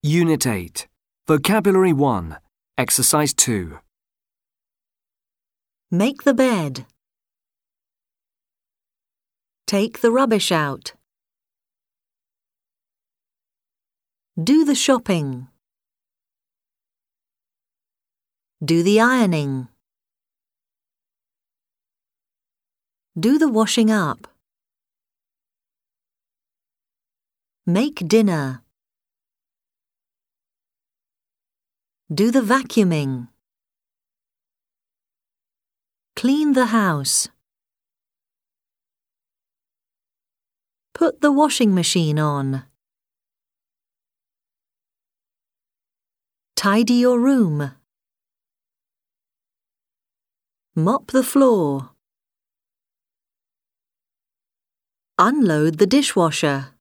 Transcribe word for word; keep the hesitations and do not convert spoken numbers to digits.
Unit eight. Vocabulary one. Exercise two. Make the bed. Take the rubbish out. Do the shopping. Do the ironing. Do the washing up. Make dinner. Do the vacuuming. Clean the house. Put the washing machine on. Tidy your room. Mop the floor. Unload the dishwasher.